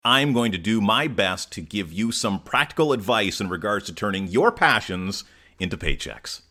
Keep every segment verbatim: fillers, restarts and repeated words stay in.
I'm going to do my best to give you some practical advice in regards to turning your passions into paychecks.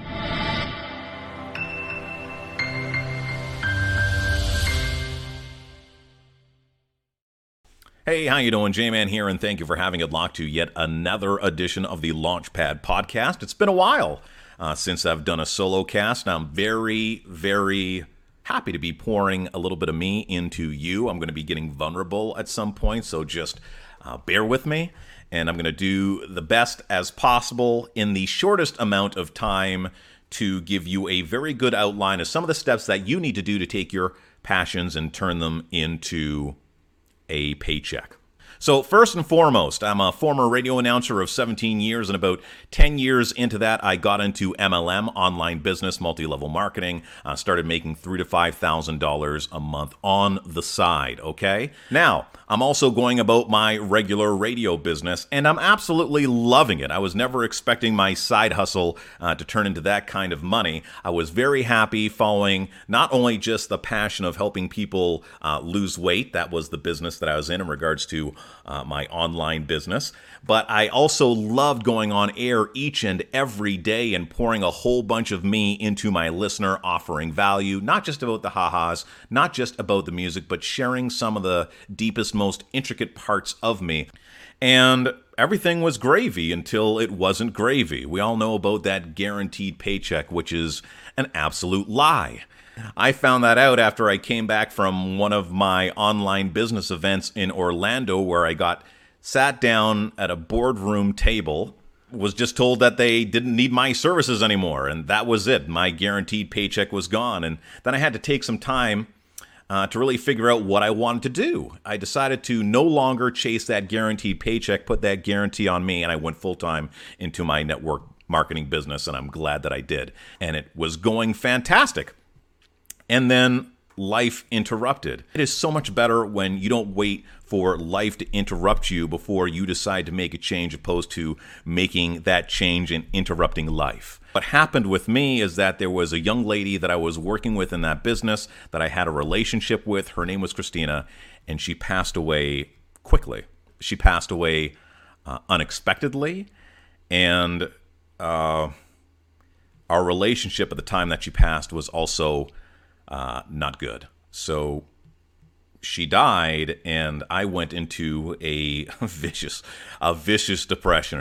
Hey, how you doing? J-Man here, and thank you for having it locked to yet another edition of the Launchpad Podcast. It's been a while uh, since I've done a solo cast. I'm very, very happy to be pouring a little bit of me into you. I'm going to be getting vulnerable at some point, so just uh, bear with me. And I'm going to do the best as possible in the shortest amount of time to give you a very good outline of some of the steps that you need to do to take your passions and turn them into a paycheck. So first and foremost, I'm a former radio announcer of seventeen years, and about ten years into that, I got into M L M, online business, multi-level marketing. I uh, started making three to five thousand dollars a month on the side. Okay, now I'm also going about my regular radio business, and I'm absolutely loving it. I was never expecting my side hustle uh, to turn into that kind of money. I was very happy following not only just the passion of helping people uh, lose weight. That was the business that I was in in regards to Uh, my online business, but I also loved going on air each and every day and pouring a whole bunch of me into my listener, offering value, not just about the ha-has, not just about the music, but sharing some of the deepest, most intricate parts of me. And everything was gravy until it wasn't gravy. We all know about that guaranteed paycheck, which is an absolute lie. I found that out after I came back from one of my online business events in Orlando, where I got sat down at a boardroom table, was just told that they didn't need my services anymore, and that was it. My guaranteed paycheck was gone, and then I had to take some time uh, to really figure out what I wanted to do. I decided to no longer chase that guaranteed paycheck, put that guarantee on me, and I went full-time into my network marketing business, and I'm glad that I did. And it was going fantastic. And then life interrupted. It is so much better when you don't wait for life to interrupt you before you decide to make a change, opposed to making that change and interrupting life. What happened with me is that there was a young lady that I was working with in that business that I had a relationship with. Her name was Christina, and she passed away quickly. She passed away uh, unexpectedly, and uh, our relationship at the time that she passed was also Uh, not good. So she died, and I went into a vicious, a vicious depression.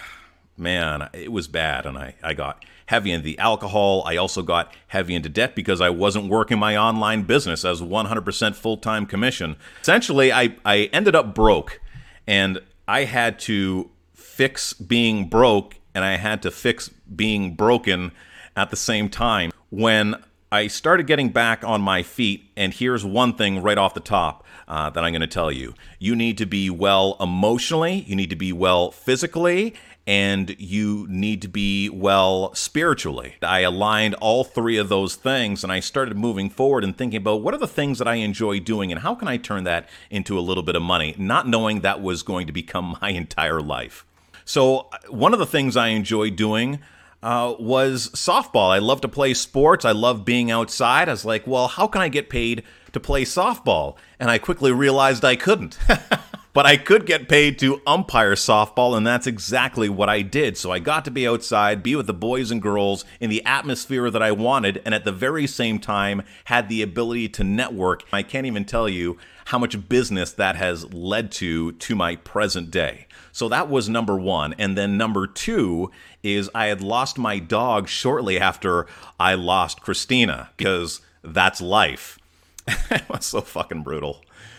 Man, it was bad, and I, I got heavy into the alcohol. I also got heavy into debt because I wasn't working my online business as one hundred percent full-time commission. Essentially, I, I ended up broke, and I had to fix being broke, and I had to fix being broken at the same time. When I started getting back on my feet, and here's one thing right off the top uh, that I'm going to tell you. You need to be well emotionally, you need to be well physically, and you need to be well spiritually. I aligned all three of those things, and I started moving forward and thinking about what are the things that I enjoy doing, and how can I turn that into a little bit of money, not knowing that was going to become my entire life. So one of the things I enjoy doing Uh, was softball. I love to play sports. I love being outside. I was like, well, how can I get paid to play softball? And I quickly realized I couldn't. But I could get paid to umpire softball, and that's exactly what I did. So I got to be outside, be with the boys and girls in the atmosphere that I wanted, and at the very same time had the ability to network. I can't even tell you how much business that has led to to my present day. So that was number one. And then number two is I had lost my dog shortly after I lost Christina, because that's life. It was so fucking brutal.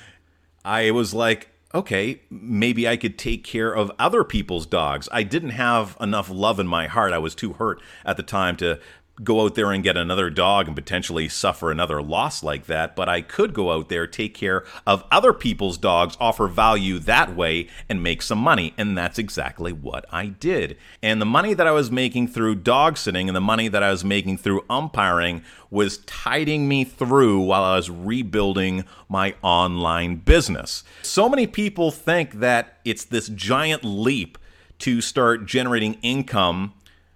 I was like, okay, maybe I could take care of other people's dogs. I didn't have enough love in my heart. I was too hurt at the time to go out there and get another dog and potentially suffer another loss like that, but I could go out there, take care of other people's dogs, offer value that way, and make some money, and that's exactly what I did. And the money that I was making through dog sitting and the money that I was making through umpiring was tiding me through while I was rebuilding my online business. So many people think that it's this giant leap to start generating income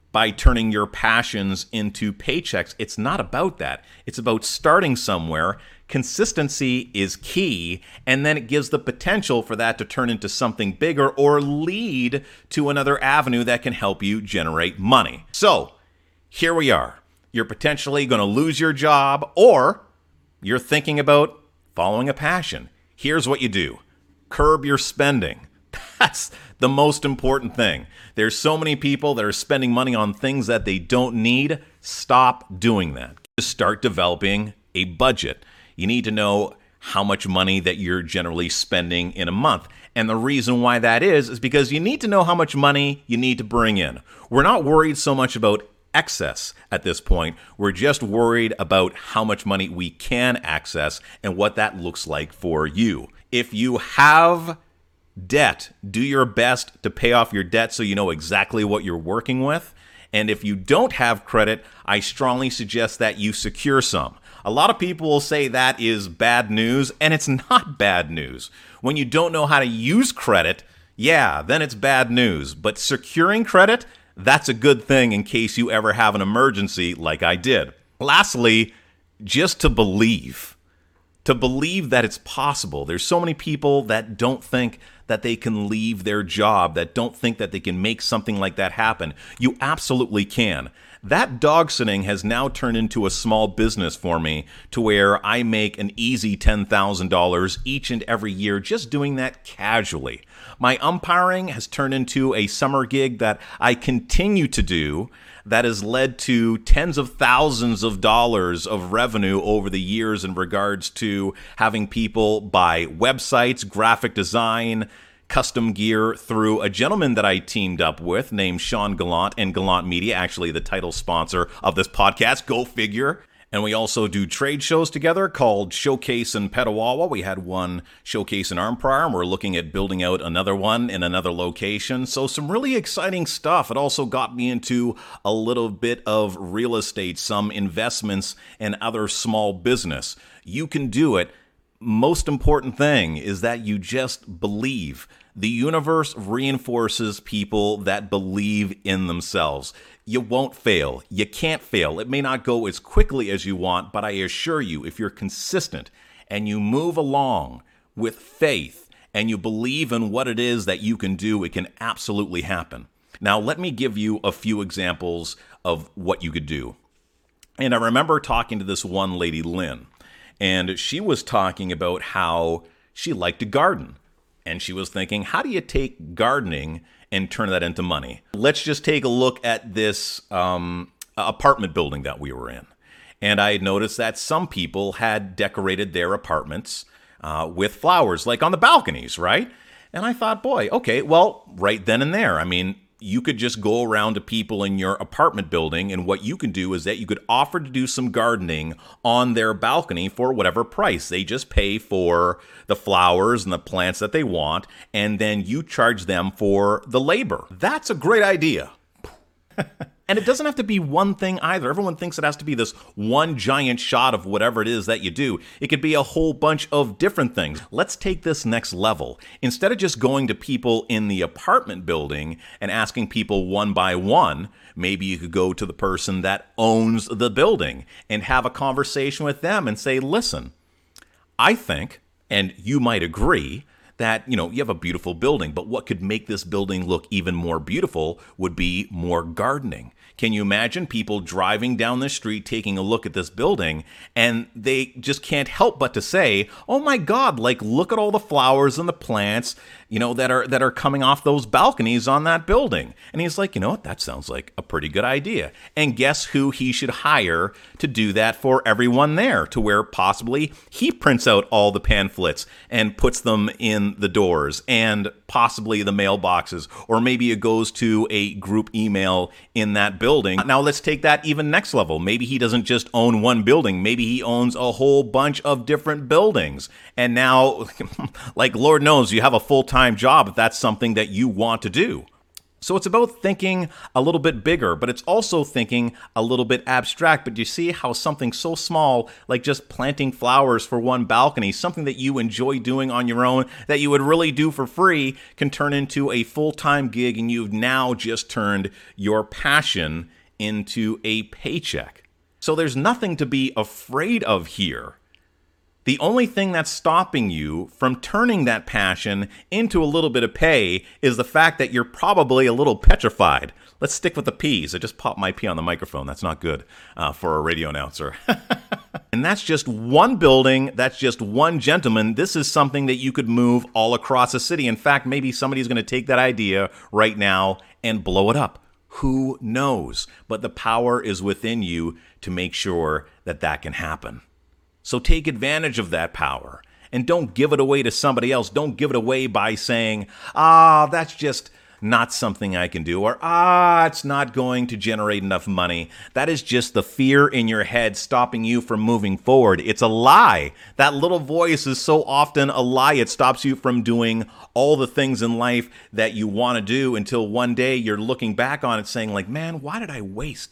by turning your passions into paychecks. It's not about that. It's about starting somewhere. Consistency is key, and then it gives the potential for that to turn into something bigger or lead to another avenue that can help you generate money. So here we are. You're potentially going to lose your job, or you're thinking about following a passion. Here's what you do. Curb your spending. That's the most important thing. There's so many people that are spending money on things that they don't need. Stop doing that. Just start developing a budget. You need to know how much money that you're generally spending in a month. And the reason why that is, is because you need to know how much money you need to bring in. We're not worried so much about excess at this point. We're just worried about how much money we can access and what that looks like for you. If you have debt, do your best to pay off your debt so you know exactly what you're working with. And if you don't have credit, I strongly suggest that you secure some. A lot of people will say that is bad news, and it's not bad news. When you don't know how to use credit, yeah, then it's bad news. But securing credit, that's a good thing in case you ever have an emergency like I did. Lastly, just to believe. To believe that it's possible. There's so many people that don't think that they can leave their job, that don't think that they can make something like that happen. You absolutely can. That dog sitting has now turned into a small business for me to where I make an easy ten thousand dollars each and every year just doing that casually. My umpiring has turned into a summer gig that I continue to do that has led to tens of thousands of dollars of revenue over the years in regards to having people buy websites, graphic design, custom gear through a gentleman that I teamed up with named Sean Gallant and Gallant Media, actually the title sponsor of this podcast, go figure. And we also do trade shows together called Showcase in Petawawa. We had one Showcase in Arnprior, and we're looking at building out another one in another location. So some really exciting stuff. It also got me into a little bit of real estate, some investments, and other small business. You can do it. Most important thing is that you just believe. The universe reinforces people that believe in themselves. You won't fail. You can't fail. It may not go as quickly as you want, but I assure you, if you're consistent and you move along with faith and you believe in what it is that you can do, it can absolutely happen. Now, let me give you a few examples of what you could do. And I remember talking to this one lady, Lynn, and she was talking about how she liked to garden. And she was thinking, how do you take gardening and turn that into money? Let's just take a look at this um, apartment building that we were in. And I had noticed that some people had decorated their apartments uh, with flowers, like on the balconies, right? And I thought, boy, okay, well, right then and there. I mean, you could just go around to people in your apartment building, and what you can do is that you could offer to do some gardening on their balcony for whatever price. They just pay for the flowers and the plants that they want, and then you charge them for the labor. That's a great idea. And it doesn't have to be one thing either. Everyone thinks it has to be this one giant shot of whatever it is that you do. It could be a whole bunch of different things. Let's take this next level. Instead of just going to people in the apartment building and asking people one by one, maybe you could go to the person that owns the building and have a conversation with them and say, listen, I think, and you might agree, that, you know, you have a beautiful building, but what could make this building look even more beautiful would be more gardening. Can you imagine people driving down the street, taking a look at this building, and they just can't help but to say, oh my God, like, look at all the flowers and the plants, you know, that are that are coming off those balconies on that building. And he's like, you know what, that sounds like a pretty good idea. And guess who he should hire to do that for everyone there, to where possibly he prints out all the pamphlets and puts them in the doors and possibly the mailboxes, or maybe it goes to a group email in that building. Now let's take that even next level. Maybe he doesn't just own one building. Maybe he owns a whole bunch of different buildings. And now, like, Lord knows, you have a full-time job if that's something that you want to do. So it's about thinking a little bit bigger, but it's also thinking a little bit abstract. But you see how something so small, like just planting flowers for one balcony, something that you enjoy doing on your own, that you would really do for free, can turn into a full-time gig, and you've now just turned your passion into a paycheck. So there's nothing to be afraid of here. The only thing that's stopping you from turning that passion into a little bit of pay is the fact that you're probably a little petrified. Let's stick with the P's. I just popped my P on the microphone. That's not good uh, for a radio announcer. And that's just one building. That's just one gentleman. This is something that you could move all across the city. In fact, maybe somebody's going to take that idea right now and blow it up. Who knows? But the power is within you to make sure that that can happen. So take advantage of that power and don't give it away to somebody else. Don't give it away by saying, ah, that's just not something I can do, or ah, it's not going to generate enough money. That is just the fear in your head stopping you from moving forward. It's a lie. That little voice is so often a lie. It stops you from doing all the things in life that you want to do until one day you're looking back on it saying like, man, why did I waste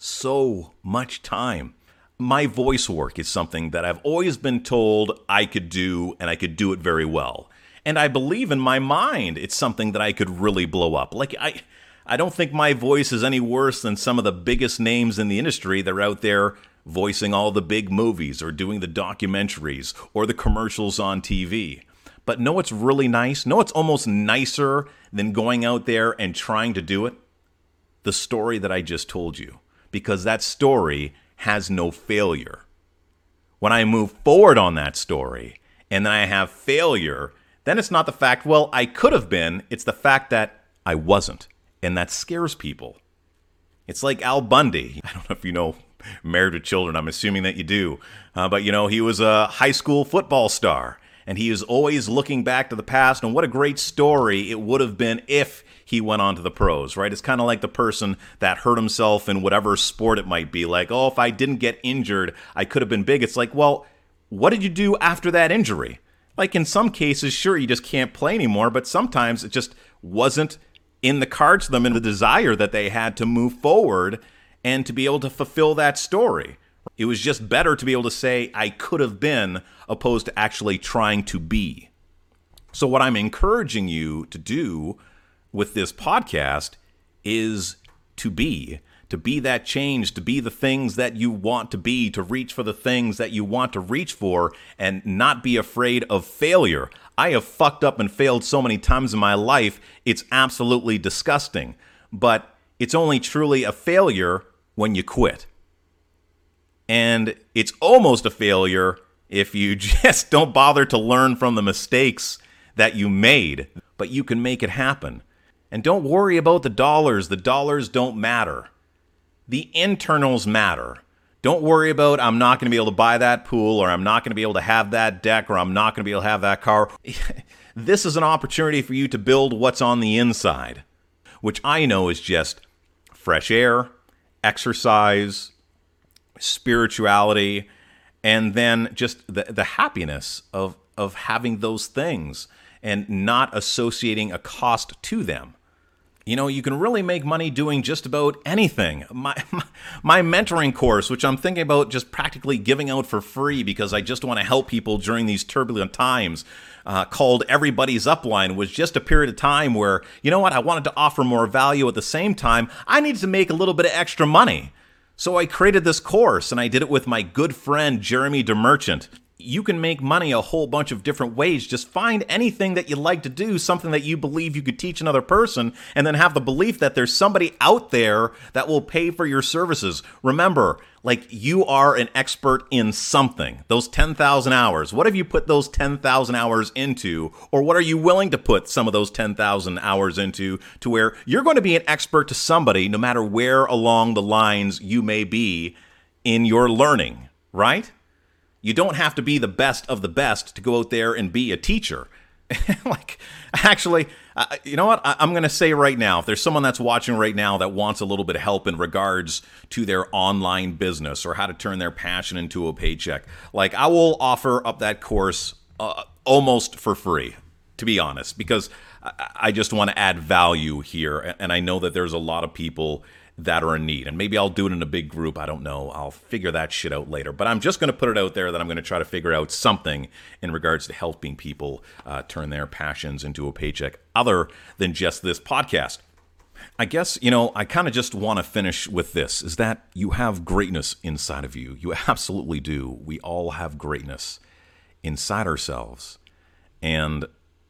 so much time? My voice work is something that I've always been told I could do, and I could do it very well. And I believe in my mind it's something that I could really blow up. Like, I I don't think my voice is any worse than some of the biggest names in the industry that are out there voicing all the big movies or doing the documentaries or the commercials on T V. But know what's really nice? Know what's almost nicer than going out there and trying to do it? The story that I just told you. Because that story has no failure. When I move forward on that story and then I have failure, then it's not the fact, well, I could have been, it's the fact that I wasn't. And that scares people. It's like Al Bundy. I don't know if you know Married with Children. I'm assuming that you do. Uh, but, you know, he was a high school football star. And he is always looking back to the past. And what a great story it would have been if he went on to the pros, right? It's kind of like the person that hurt himself in whatever sport it might be. Like, oh, if I didn't get injured, I could have been big. It's like, well, what did you do after that injury? Like in some cases, sure, you just can't play anymore. But sometimes it just wasn't in the cards for them and the desire that they had to move forward and to be able to fulfill that story. It was just better to be able to say, I could have been, opposed to actually trying to be. So what I'm encouraging you to do with this podcast is to be, to be that change, to be the things that you want to be, to reach for the things that you want to reach for, and not be afraid of failure. I have fucked up and failed so many times in my life, it's absolutely disgusting. But it's only truly a failure when you quit. And it's almost a failure if you just don't bother to learn from the mistakes that you made. But you can make it happen. And don't worry about the dollars. The dollars don't matter. The internals matter. Don't worry about, I'm not going to be able to buy that pool, or I'm not going to be able to have that deck, or I'm not going to be able to have that car. This is an opportunity for you to build what's on the inside, which I know is just fresh air, exercise, spirituality, and then just the, the happiness of, of having those things and not associating a cost to them. You know, you can really make money doing just about anything. My, my my mentoring course, which I'm thinking about just practically giving out for free because I just want to help people during these turbulent times, uh, called Everybody's Upline, was just a period of time where, you know what, I wanted to offer more value at the same time. I needed to make a little bit of extra money. So I created this course, and I did it with my good friend, Jeremy DeMerchant. You can make money a whole bunch of different ways. Just find anything that you like to do, something that you believe you could teach another person, and then have the belief that there's somebody out there that will pay for your services. Remember, like, you are an expert in something. Those ten thousand hours. What have you put those ten thousand hours into? Or what are you willing to put some of those ten thousand hours into, to where you're going to be an expert to somebody no matter where along the lines you may be in your learning, right? You don't have to be the best of the best to go out there and be a teacher. Like, actually, uh, you know what? I, I'm going to say right now, if there's someone that's watching right now that wants a little bit of help in regards to their online business or how to turn their passion into a paycheck, like, I will offer up that course uh, almost for free. to be honest, because I, I just want to add value here. And I know that there's a lot of people that are in need. And maybe I'll do it in a big group. I don't know. I'll figure that shit out later. But I'm just going to put it out there that I'm going to try to figure out something in regards to helping people uh, turn their passions into a paycheck other than just this podcast. I guess, you know, I kind of just want to finish with this, is that you have greatness inside of you. You absolutely do. We all have greatness inside ourselves. And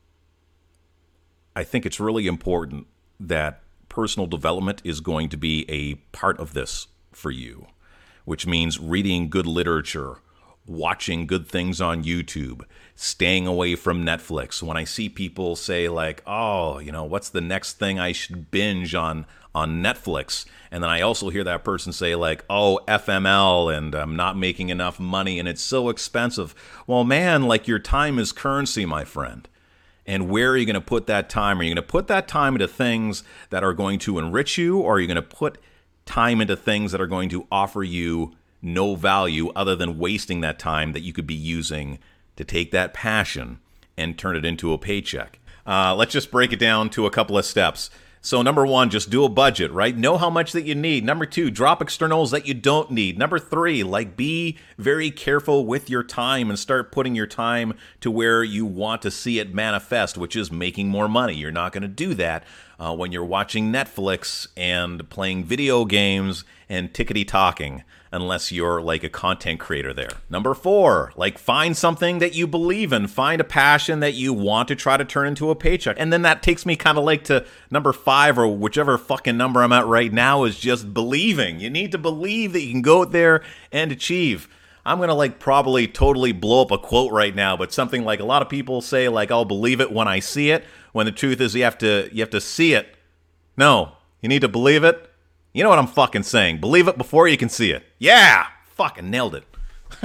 I think it's really important that personal development is going to be a part of this for you, which means reading good literature, watching good things on YouTube, staying away from Netflix. When I see people say like, oh, you know, what's the next thing I should binge on on Netflix? And then I also hear that person say like, oh, F M L and I'm not making enough money and it's so expensive. Well, man, like your time is currency, my friend. And where are you going to put that time? Are you going to put that time into things that are going to enrich you, or are you going to put time into things that are going to offer you no value other than wasting that time that you could be using to take that passion and turn it into a paycheck? Uh, let's just break it down to a couple of steps. So number one, just do a budget, right? Know how much that you need. Number two, drop externals that you don't need. Number three, like be very careful with your time and start putting your time to where you want to see it manifest, which is making more money. You're not going to do that uh, when you're watching Netflix and playing video games and tickety-talking, unless you're like a content creator there. Number four, like find something that you believe in. Find a passion that you want to try to turn into a paycheck. And then that takes me kind of like to number five, or whichever fucking number I'm at right now, is just believing. You need to believe that you can go out there and achieve. I'm going to like probably totally blow up a quote right now, but something like a lot of people say like, I'll believe it when I see it, when the truth is you have to you have to see it. No, you need to believe it. You know what I'm fucking saying. Believe it before you can see it. Yeah! Fucking nailed it.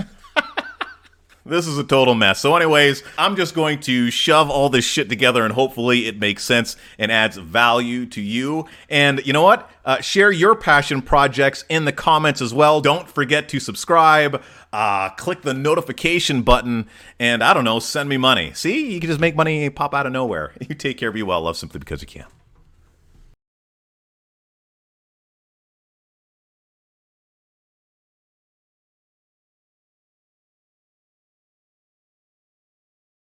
This is a total mess. So anyways, I'm just going to shove all this shit together and hopefully it makes sense and adds value to you. And you know what? Uh, share your passion projects in the comments as well. Don't forget to subscribe, uh, click the notification button, and I don't know, send me money. See? You can just make money pop out of nowhere. You take care of you well. Love simply because you can.